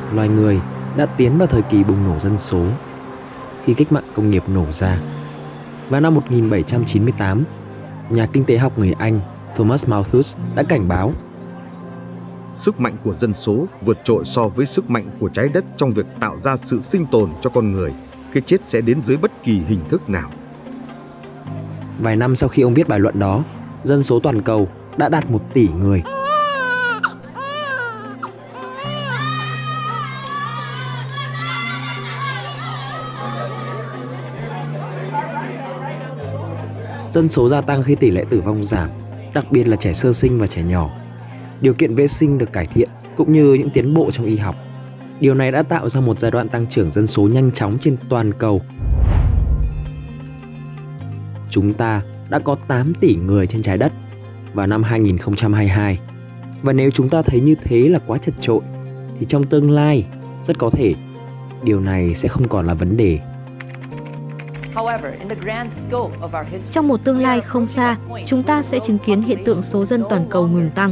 loài người đã tiến vào thời kỳ bùng nổ dân số khi cách mạng công nghiệp nổ ra. Vào năm 1798, nhà kinh tế học người Anh Thomas Malthus đã cảnh báo sức mạnh của dân số vượt trội so với sức mạnh của trái đất trong việc tạo ra sự sinh tồn cho con người. Cái chết sẽ đến dưới bất kỳ hình thức nào. Vài năm sau khi ông viết bài luận đó, dân số toàn cầu đã đạt 1 tỷ người. Dân số gia tăng khi tỷ lệ tử vong giảm, đặc biệt là trẻ sơ sinh và trẻ nhỏ. Điều kiện vệ sinh được cải thiện cũng như những tiến bộ trong y học. Điều này đã tạo ra một giai đoạn tăng trưởng dân số nhanh chóng trên toàn cầu. Chúng ta đã có 8 tỷ người trên trái đất vào năm 2022. Và nếu chúng ta thấy như thế là quá chật chội, thì trong tương lai, rất có thể điều này sẽ không còn là vấn đề. Trong một tương lai không xa, chúng ta sẽ chứng kiến hiện tượng số dân toàn cầu ngừng tăng.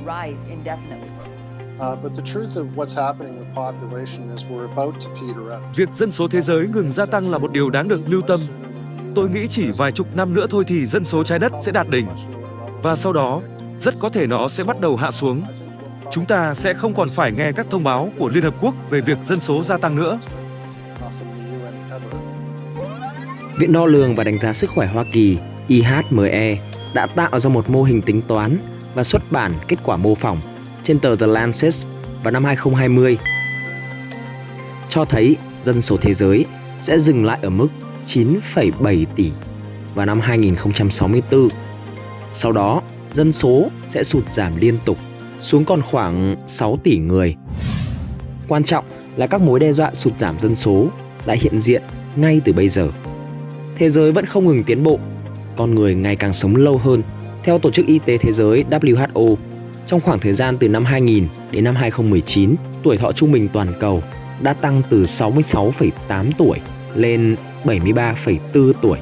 Việc dân số thế giới ngừng gia tăng là một điều đáng được lưu tâm. Tôi nghĩ chỉ vài chục năm nữa thôi thì dân số trái đất sẽ đạt đỉnh. Và sau đó, rất có thể nó sẽ bắt đầu hạ xuống. Chúng ta sẽ không còn phải nghe các thông báo của Liên Hợp Quốc về việc dân số gia tăng nữa. Viện Đo lường và Đánh giá Sức khỏe Hoa Kỳ IHME đã tạo ra một mô hình tính toán và xuất bản kết quả mô phỏng trên tờ The Lancet vào năm 2020, cho thấy dân số thế giới sẽ dừng lại ở mức 9,7 tỷ vào năm 2064. Sau đó, dân số sẽ sụt giảm liên tục xuống còn khoảng 6 tỷ người. Quan trọng là các mối đe dọa sụt giảm dân số đã hiện diện ngay từ bây giờ. Thế giới vẫn không ngừng tiến bộ, con người ngày càng sống lâu hơn. Theo Tổ chức Y tế Thế giới WHO, trong khoảng thời gian từ năm 2000 đến năm 2019, tuổi thọ trung bình toàn cầu đã tăng từ 66,8 tuổi lên 73,4 tuổi.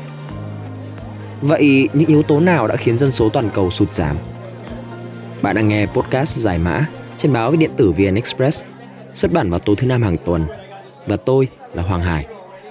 Vậy những yếu tố nào đã khiến dân số toàn cầu sụt giảm? Bạn đang nghe podcast Giải Mã trên báo điện tử VN Express, xuất bản vào tối thứ Năm hàng tuần. Và tôi là Hoàng Hải.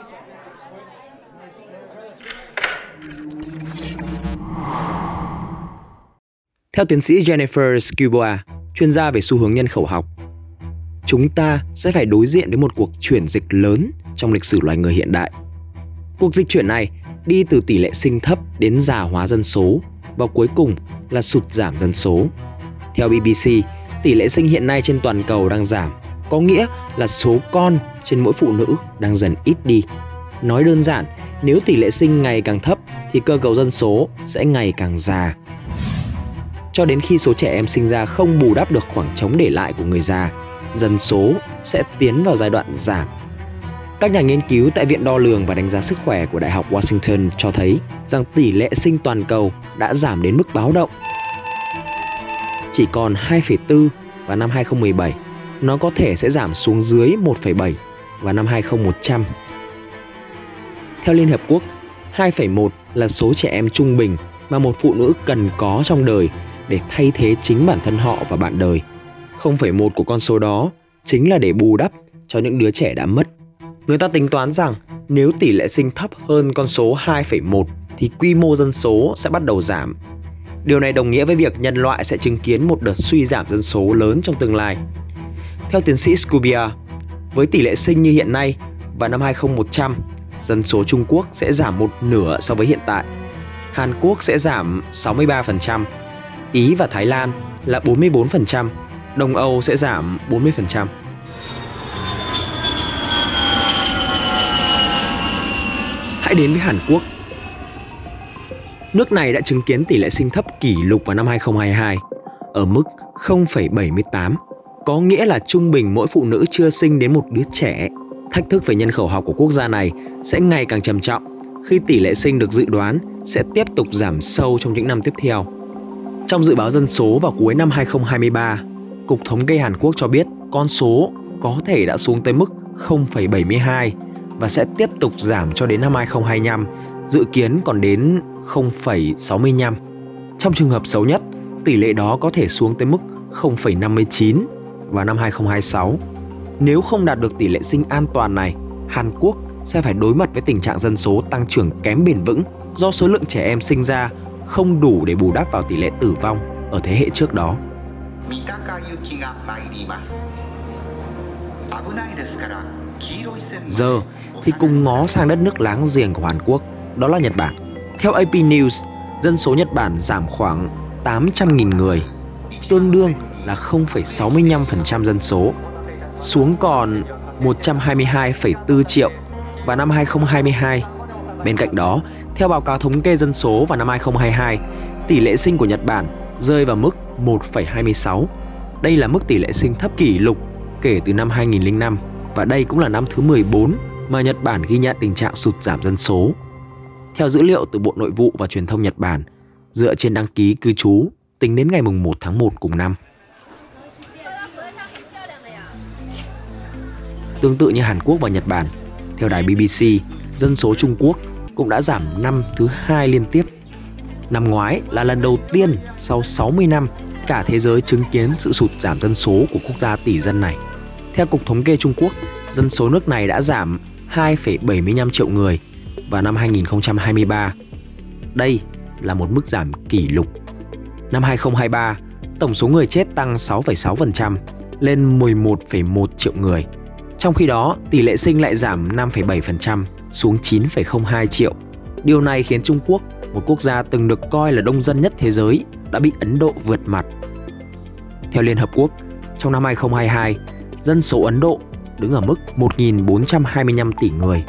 Theo tiến sĩ Jennifer Scuboa, chuyên gia về xu hướng nhân khẩu học, chúng ta sẽ phải đối diện với một cuộc chuyển dịch lớn trong lịch sử loài người hiện đại. Cuộc dịch chuyển này đi từ tỷ lệ sinh thấp đến già hóa dân số và cuối cùng là sụt giảm dân số. Theo BBC, tỷ lệ sinh hiện nay trên toàn cầu đang giảm, có nghĩa là số con trên mỗi phụ nữ đang dần ít đi. Nói đơn giản, nếu tỷ lệ sinh ngày càng thấp thì cơ cấu dân số sẽ ngày càng già. Cho đến khi số trẻ em sinh ra không bù đắp được khoảng trống để lại của người già, dân số sẽ tiến vào giai đoạn giảm. Các nhà nghiên cứu tại Viện Đo lường và Đánh giá Sức khỏe của Đại học Washington cho thấy rằng tỷ lệ sinh toàn cầu đã giảm đến mức báo động. Chỉ còn 2,4 vào năm 2017, nó có thể sẽ giảm xuống dưới 1,7 vào năm 2100. Theo Liên Hợp Quốc, 2,1 là số trẻ em trung bình mà một phụ nữ cần có trong đời để thay thế chính bản thân họ và bạn đời. 0,1 của con số đó chính là để bù đắp cho những đứa trẻ đã mất. Người ta tính toán rằng nếu tỷ lệ sinh thấp hơn con số 2,1 thì quy mô dân số sẽ bắt đầu giảm. Điều này đồng nghĩa với việc nhân loại sẽ chứng kiến một đợt suy giảm dân số lớn trong tương lai. Theo tiến sĩ Scubia, với tỷ lệ sinh như hiện nay, vào năm 2100, dân số Trung Quốc sẽ giảm một nửa so với hiện tại. Hàn Quốc sẽ giảm 63%, Ý và Thái Lan là 44%, Đông Âu sẽ giảm 40%. Hãy đến với Hàn Quốc. Nước này đã chứng kiến tỷ lệ sinh thấp kỷ lục vào năm 2022 ở mức 0,78, có nghĩa là trung bình mỗi phụ nữ chưa sinh đến một đứa trẻ. Thách thức về nhân khẩu học của quốc gia này sẽ ngày càng trầm trọng khi tỷ lệ sinh được dự đoán sẽ tiếp tục giảm sâu trong những năm tiếp theo. Trong dự báo dân số vào cuối năm 2023, Cục Thống kê Hàn Quốc cho biết con số có thể đã xuống tới mức 0,72 và sẽ tiếp tục giảm cho đến năm 2025, dự kiến còn đến 0,65. Trong trường hợp xấu nhất, tỷ lệ đó có thể xuống tới mức 0,59 vào năm 2026. Nếu không đạt được tỷ lệ sinh an toàn này, Hàn Quốc sẽ phải đối mặt với tình trạng dân số tăng trưởng kém bền vững do số lượng trẻ em sinh ra không đủ để bù đắp vào tỷ lệ tử vong ở thế hệ trước đó. Giờ thì cùng ngó sang đất nước láng giềng của Hàn Quốc, đó là Nhật Bản. Theo AP News, dân số Nhật Bản giảm khoảng 800.000 người, tương đương là 0,65% dân số, xuống còn 122,4 triệu vào năm 2022. Bên cạnh đó, theo báo cáo thống kê dân số vào năm 2022, tỷ lệ sinh của Nhật Bản rơi vào mức 1,26. Đây là mức tỷ lệ sinh thấp kỷ lục kể từ năm 2005 và đây cũng là năm thứ 14 mà Nhật Bản ghi nhận tình trạng sụt giảm dân số. Theo dữ liệu từ Bộ Nội vụ và Truyền thông Nhật Bản, dựa trên đăng ký cư trú tính đến ngày 1 tháng 1 cùng năm. Tương tự như Hàn Quốc và Nhật Bản, theo đài BBC, dân số Trung Quốc cũng đã giảm năm thứ 2 liên tiếp. Năm ngoái là lần đầu tiên sau 60 năm cả thế giới chứng kiến sự sụt giảm dân số của quốc gia tỷ dân này. Theo Cục Thống kê Trung Quốc, dân số nước này đã giảm 2,75 triệu người vào năm 2023. Đây là một mức giảm kỷ lục. Năm 2023, tổng số người chết tăng 6,6% lên 11,1 triệu người. Trong khi đó, tỷ lệ sinh lại giảm 5,7% xuống 9,02 triệu. Điều này khiến Trung Quốc, một quốc gia từng được coi là đông dân nhất thế giới, đã bị Ấn Độ vượt mặt. Theo Liên Hợp Quốc, trong năm 2022, dân số Ấn Độ đứng ở mức 1.425 tỷ người.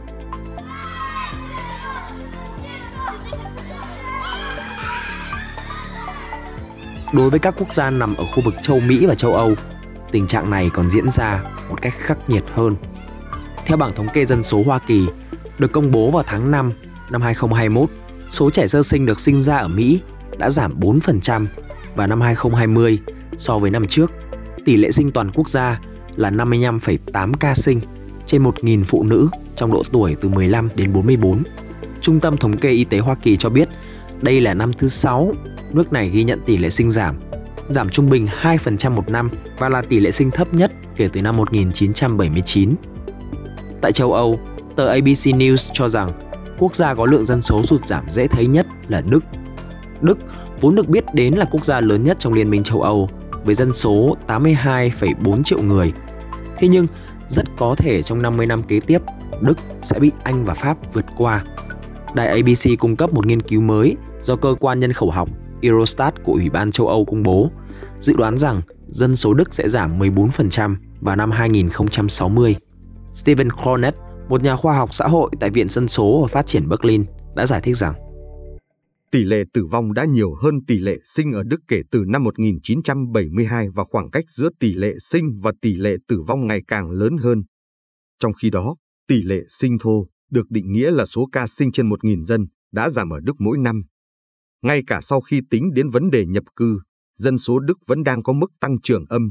Đối với các quốc gia nằm ở khu vực châu Mỹ và châu Âu, tình trạng này còn diễn ra một cách khắc nghiệt hơn. Theo bảng thống kê dân số Hoa Kỳ, được công bố vào tháng 5 năm 2021, số trẻ sơ sinh được sinh ra ở Mỹ đã giảm 4% vào năm 2020 so với năm trước. Tỷ lệ sinh toàn quốc gia là 55,8 ca sinh trên 1.000 phụ nữ trong độ tuổi từ 15 đến 44. Trung tâm Thống kê Y tế Hoa Kỳ cho biết đây là năm thứ 6 nước này ghi nhận tỷ lệ sinh giảm trung bình 2% một năm và là tỷ lệ sinh thấp nhất kể từ năm 1979. Tại châu Âu, tờ ABC News cho rằng quốc gia có lượng dân số sụt giảm dễ thấy nhất là Đức. Đức vốn được biết đến là quốc gia lớn nhất trong Liên minh châu Âu với dân số 82,4 triệu người. Thế nhưng, rất có thể trong 50 năm kế tiếp, Đức sẽ bị Anh và Pháp vượt qua. Đài ABC cung cấp một nghiên cứu mới do cơ quan nhân khẩu học Eurostat của Ủy ban châu Âu công bố, dự đoán rằng dân số Đức sẽ giảm 14% vào năm 2060. Stephen Cornett, một nhà khoa học xã hội tại Viện Dân số và Phát triển Berlin, đã giải thích rằng tỷ lệ tử vong đã nhiều hơn tỷ lệ sinh ở Đức kể từ năm 1972 và khoảng cách giữa tỷ lệ sinh và tỷ lệ tử vong ngày càng lớn hơn. Trong khi đó, tỷ lệ sinh thô, được định nghĩa là số ca sinh trên 1.000 dân, đã giảm ở Đức mỗi năm. Ngay cả sau khi tính đến vấn đề nhập cư, dân số Đức vẫn đang có mức tăng trưởng âm.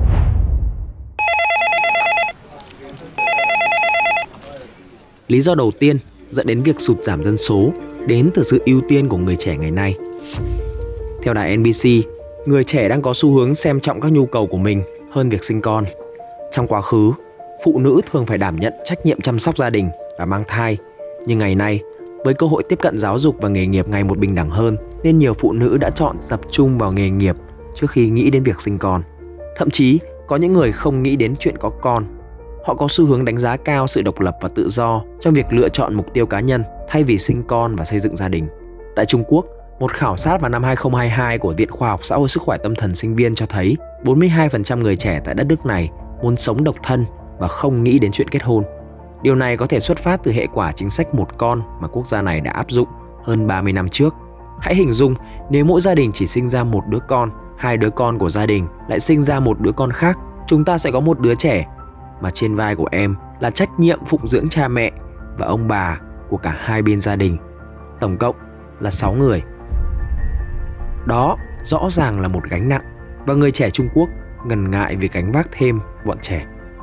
Lý do đầu tiên dẫn đến việc sụt giảm dân số đến từ sự ưu tiên của người trẻ ngày nay. Theo đài NBC, người trẻ đang có xu hướng xem trọng các nhu cầu của mình hơn việc sinh con. Trong quá khứ, phụ nữ thường phải đảm nhận trách nhiệm chăm sóc gia đình và mang thai. Nhưng ngày nay, với cơ hội tiếp cận giáo dục và nghề nghiệp ngày một bình đẳng hơn, nên nhiều phụ nữ đã chọn tập trung vào nghề nghiệp trước khi nghĩ đến việc sinh con. Thậm chí, có những người không nghĩ đến chuyện có con. Họ có xu hướng đánh giá cao sự độc lập và tự do trong việc lựa chọn mục tiêu cá nhân thay vì sinh con và xây dựng gia đình. Tại Trung Quốc, một khảo sát vào năm 2022 của Viện Khoa học Xã hội Sức khỏe Tâm thần sinh viên cho thấy 42% người trẻ tại đất nước này muốn sống độc thân và không nghĩ đến chuyện kết hôn. Điều này có thể xuất phát từ hệ quả chính sách một con mà quốc gia này đã áp dụng hơn 30 năm trước. Hãy hình dung nếu mỗi gia đình chỉ sinh ra một đứa con, hai đứa con của gia đình lại sinh ra một đứa con khác, chúng ta sẽ có một đứa trẻ mà trên vai của em là trách nhiệm phụng dưỡng cha mẹ và ông bà của cả hai bên gia đình. Tổng cộng là 6 người. Đó rõ ràng là một gánh nặng và người trẻ Trung Quốc ngần ngại vì gánh vác thêm bọn trẻ.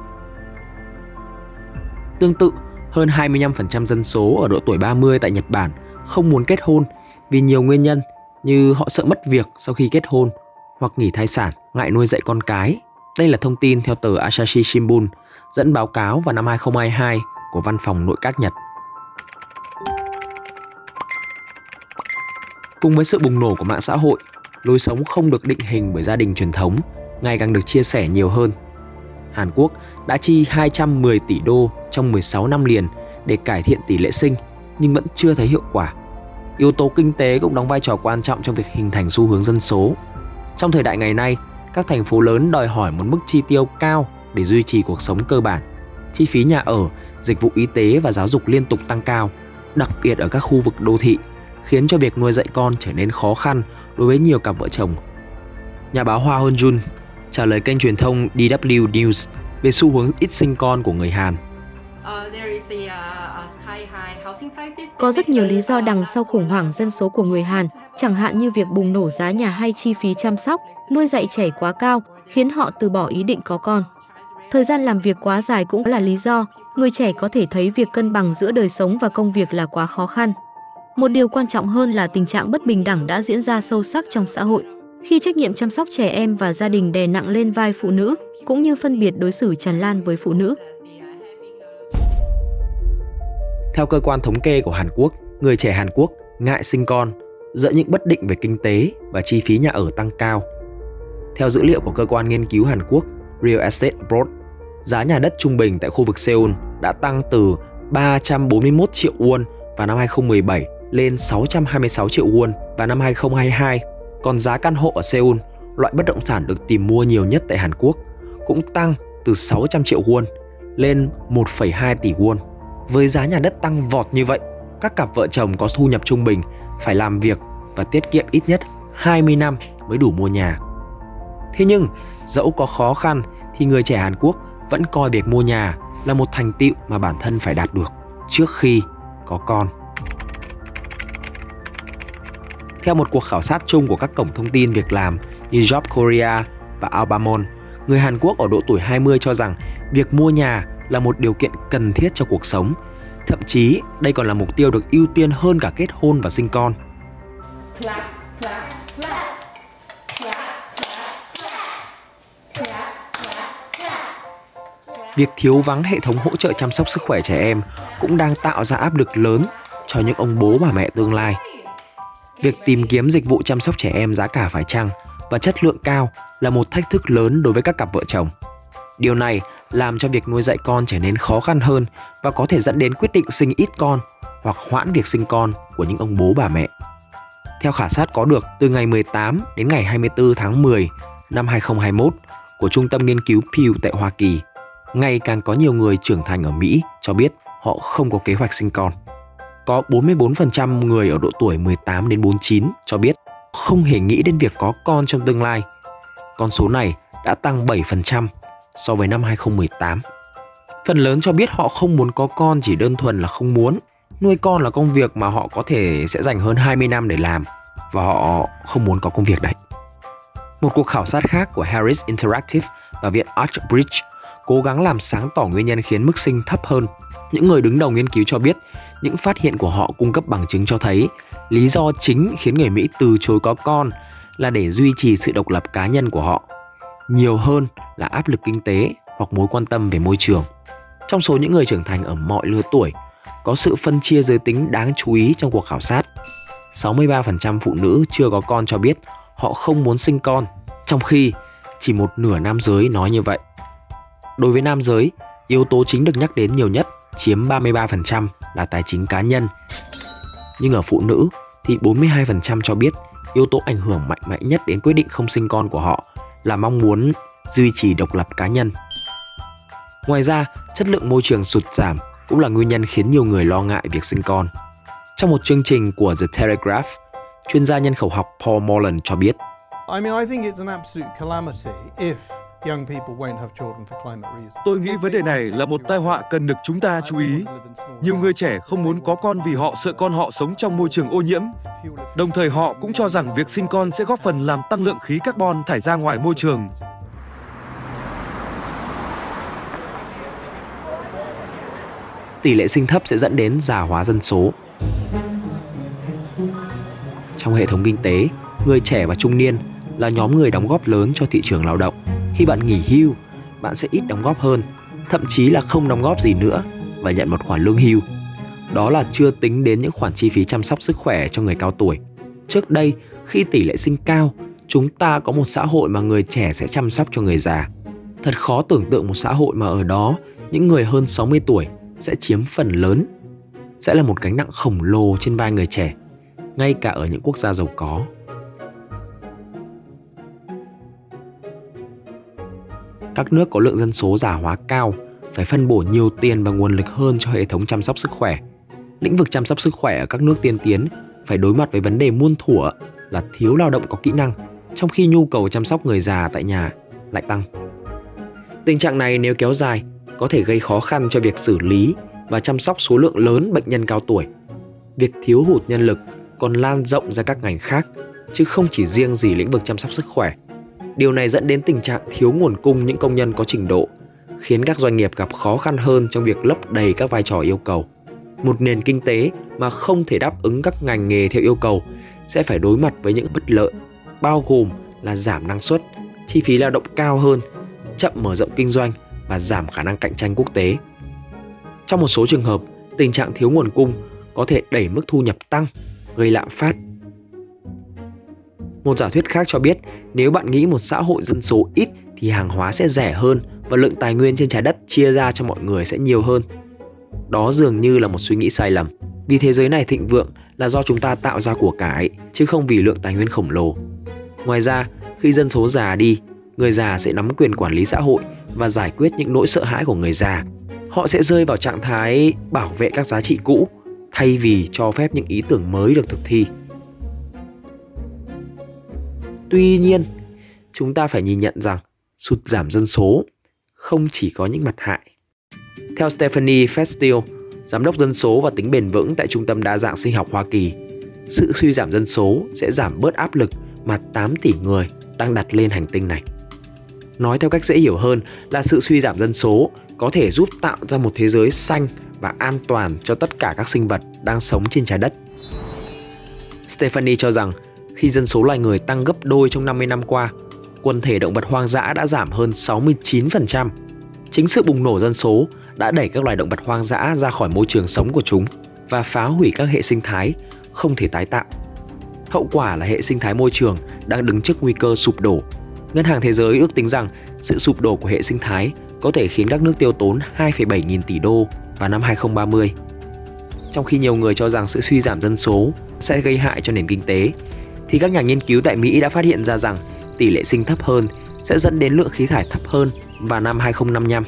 Tương tự, hơn 25% dân số ở độ tuổi 30 tại Nhật Bản không muốn kết hôn vì nhiều nguyên nhân như họ sợ mất việc sau khi kết hôn hoặc nghỉ thai sản, ngại nuôi dạy con cái Đây là thông tin theo tờ Asahi Shimbun, dẫn báo cáo vào năm 2022 của Văn phòng Nội các Nhật. Cùng với sự bùng nổ của mạng xã hội, lối sống không được định hình bởi gia đình truyền thống ngày càng được chia sẻ nhiều hơn. Hàn Quốc đã chi 210 tỷ đô trong 16 năm liền để cải thiện tỷ lệ sinh, nhưng vẫn chưa thấy hiệu quả. Yếu tố kinh tế cũng đóng vai trò quan trọng trong việc hình thành xu hướng dân số. Trong thời đại ngày nay, các thành phố lớn đòi hỏi một mức chi tiêu cao để duy trì cuộc sống cơ bản. Chi phí nhà ở, dịch vụ y tế và giáo dục liên tục tăng cao, đặc biệt ở các khu vực đô thị, khiến cho việc nuôi dạy con trở nên khó khăn đối với nhiều cặp vợ chồng. Nhà báo Hwa Hoon-jun trả lời kênh truyền thông DW News về xu hướng ít sinh con của người Hàn. Có rất nhiều lý do đằng sau khủng hoảng dân số của người Hàn, chẳng hạn như việc bùng nổ giá nhà hay chi phí chăm sóc, nuôi dạy trẻ quá cao, khiến họ từ bỏ ý định có con. Thời gian làm việc quá dài cũng là lý do, người trẻ có thể thấy việc cân bằng giữa đời sống và công việc là quá khó khăn. Một điều quan trọng hơn là tình trạng bất bình đẳng đã diễn ra sâu sắc trong xã hội, khi trách nhiệm chăm sóc trẻ em và gia đình đè nặng lên vai phụ nữ, cũng như phân biệt đối xử tràn lan với phụ nữ. Theo cơ quan thống kê của Hàn Quốc, người trẻ Hàn Quốc ngại sinh con, dẫn những bất định về kinh tế và chi phí nhà ở tăng cao. Theo dữ liệu của cơ quan nghiên cứu Hàn Quốc Real Estate Abroad, giá nhà đất trung bình tại khu vực Seoul đã tăng từ 341 triệu won vào năm 2017 lên 626 triệu won vào năm 2022. Còn giá căn hộ ở Seoul, loại bất động sản được tìm mua nhiều nhất tại Hàn Quốc, cũng tăng từ 600 triệu won lên 1,2 tỷ won. Với giá nhà đất tăng vọt như vậy, các cặp vợ chồng có thu nhập trung bình phải làm việc và tiết kiệm ít nhất 20 năm mới đủ mua nhà. Thế nhưng, dẫu có khó khăn thì người trẻ Hàn Quốc vẫn coi việc mua nhà là một thành tựu mà bản thân phải đạt được trước khi có con. Theo một cuộc khảo sát chung của các cổng thông tin việc làm như Job Korea và Albamon, người Hàn Quốc ở độ tuổi 20 cho rằng việc mua nhà là một điều kiện cần thiết cho cuộc sống. Thậm chí, đây còn là mục tiêu được ưu tiên hơn cả kết hôn và sinh con. Việc thiếu vắng hệ thống hỗ trợ chăm sóc sức khỏe trẻ em cũng đang tạo ra áp lực lớn cho những ông bố bà mẹ tương lai. Việc tìm kiếm dịch vụ chăm sóc trẻ em giá cả phải chăng và chất lượng cao là một thách thức lớn đối với các cặp vợ chồng. Điều này làm cho việc nuôi dạy con trở nên khó khăn hơn và có thể dẫn đến quyết định sinh ít con hoặc hoãn việc sinh con của những ông bố bà mẹ. Theo khảo sát có được từ ngày 18 đến ngày 24 tháng 10 năm 2021 của Trung tâm Nghiên cứu Pew tại Hoa Kỳ, ngày càng có nhiều người trưởng thành ở Mỹ cho biết họ không có kế hoạch sinh con. Có 44% người ở độ tuổi 18 đến 49 cho biết không hề nghĩ đến việc có con trong tương lai. Con số này đã tăng 7% so với năm 2018. Phần lớn cho biết họ không muốn có con chỉ đơn thuần là không muốn. Nuôi con là công việc mà họ có thể sẽ dành hơn 20 năm để làm và họ không muốn có công việc đấy. Một cuộc khảo sát khác của Harris Interactive và Viện Uxbridge cố gắng làm sáng tỏ nguyên nhân khiến mức sinh thấp hơn. Những người đứng đầu nghiên cứu cho biết những phát hiện của họ cung cấp bằng chứng cho thấy lý do chính khiến người Mỹ từ chối có con là để duy trì sự độc lập cá nhân của họ, nhiều hơn là áp lực kinh tế hoặc mối quan tâm về môi trường. Trong số những người trưởng thành ở mọi lứa tuổi, có sự phân chia giới tính đáng chú ý trong cuộc khảo sát. 63% phụ nữ chưa có con cho biết họ không muốn sinh con, trong khi chỉ một nửa nam giới nói như vậy. Đối với nam giới, yếu tố chính được nhắc đến nhiều nhất chiếm 33% là tài chính cá nhân. Nhưng ở phụ nữ thì 42% cho biết yếu tố ảnh hưởng mạnh mẽ nhất đến quyết định không sinh con của họ là mong muốn duy trì độc lập cá nhân. Ngoài ra, chất lượng môi trường sụt giảm cũng là nguyên nhân khiến nhiều người lo ngại việc sinh con. Trong một chương trình của The Telegraph, chuyên gia nhân khẩu học Paul Morland cho biết, tôi nghĩ vấn đề này là một tai họa cần được chúng ta chú ý. Nhiều người trẻ không muốn có con vì họ sợ con họ sống trong môi trường ô nhiễm. Đồng thời họ cũng cho rằng việc sinh con sẽ góp phần làm tăng lượng khí carbon thải ra ngoài môi trường. Tỷ lệ sinh thấp sẽ dẫn đến già hóa dân số. Trong hệ thống kinh tế, người trẻ và trung niên là nhóm người đóng góp lớn cho thị trường lao động. Khi bạn nghỉ hưu, bạn sẽ ít đóng góp hơn, thậm chí là không đóng góp gì nữa và nhận một khoản lương hưu. Đó là chưa tính đến những khoản chi phí chăm sóc sức khỏe cho người cao tuổi. Trước đây, khi tỷ lệ sinh cao, chúng ta có một xã hội mà người trẻ sẽ chăm sóc cho người già. Thật khó tưởng tượng một xã hội mà ở đó những người hơn 60 tuổi sẽ chiếm phần lớn, sẽ là một gánh nặng khổng lồ trên vai người trẻ, ngay cả ở những quốc gia giàu có. Các nước có lượng dân số già hóa cao phải phân bổ nhiều tiền và nguồn lực hơn cho hệ thống chăm sóc sức khỏe. Lĩnh vực chăm sóc sức khỏe ở các nước tiên tiến phải đối mặt với vấn đề muôn thuở là thiếu lao động có kỹ năng, trong khi nhu cầu chăm sóc người già tại nhà lại tăng. Tình trạng này nếu kéo dài có thể gây khó khăn cho việc xử lý và chăm sóc số lượng lớn bệnh nhân cao tuổi. Việc thiếu hụt nhân lực còn lan rộng ra các ngành khác, chứ không chỉ riêng gì lĩnh vực chăm sóc sức khỏe. Điều này dẫn đến tình trạng thiếu nguồn cung những công nhân có trình độ, khiến các doanh nghiệp gặp khó khăn hơn trong việc lấp đầy các vai trò yêu cầu. Một nền kinh tế mà không thể đáp ứng các ngành nghề theo yêu cầu sẽ phải đối mặt với những bất lợi, bao gồm là giảm năng suất, chi phí lao động cao hơn, chậm mở rộng kinh doanh và giảm khả năng cạnh tranh quốc tế. Trong một số trường hợp, tình trạng thiếu nguồn cung có thể đẩy mức thu nhập tăng, gây lạm phát. Một giả thuyết khác cho biết, nếu bạn nghĩ một xã hội dân số ít thì hàng hóa sẽ rẻ hơn và lượng tài nguyên trên trái đất chia ra cho mọi người sẽ nhiều hơn. Đó dường như là một suy nghĩ sai lầm, vì thế giới này thịnh vượng là do chúng ta tạo ra của cải, chứ không vì lượng tài nguyên khổng lồ. Ngoài ra, khi dân số già đi, người già sẽ nắm quyền quản lý xã hội và giải quyết những nỗi sợ hãi của người già. Họ sẽ rơi vào trạng thái bảo vệ các giá trị cũ, thay vì cho phép những ý tưởng mới được thực thi. Tuy nhiên, chúng ta phải nhìn nhận rằng sụt giảm dân số không chỉ có những mặt hại. Theo Stephanie Festill, giám đốc dân số và tính bền vững tại Trung tâm Đa dạng Sinh học Hoa Kỳ, sự suy giảm dân số sẽ giảm bớt áp lực mà 8 tỷ người đang đặt lên hành tinh này. Nói theo cách dễ hiểu hơn là sự suy giảm dân số có thể giúp tạo ra một thế giới xanh và an toàn cho tất cả các sinh vật đang sống trên trái đất. Stephanie cho rằng khi dân số loài người tăng gấp đôi trong 50 năm qua, quần thể động vật hoang dã đã giảm hơn 69%. Chính sự bùng nổ dân số đã đẩy các loài động vật hoang dã ra khỏi môi trường sống của chúng và phá hủy các hệ sinh thái không thể tái tạo. Hậu quả là hệ sinh thái môi trường đang đứng trước nguy cơ sụp đổ. Ngân hàng Thế giới ước tính rằng sự sụp đổ của hệ sinh thái có thể khiến các nước tiêu tốn 2,7 nghìn tỷ đô vào năm 2030. Trong khi nhiều người cho rằng sự suy giảm dân số sẽ gây hại cho nền kinh tế, thì các nhà nghiên cứu tại Mỹ đã phát hiện ra rằng tỷ lệ sinh thấp hơn sẽ dẫn đến lượng khí thải thấp hơn vào năm 2055.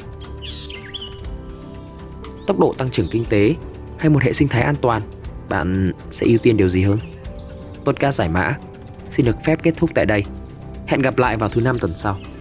Tốc độ tăng trưởng kinh tế hay một hệ sinh thái an toàn, bạn sẽ ưu tiên điều gì hơn? Podcast Giải Mã xin được phép kết thúc tại đây. Hẹn gặp lại vào thứ 5 tuần sau.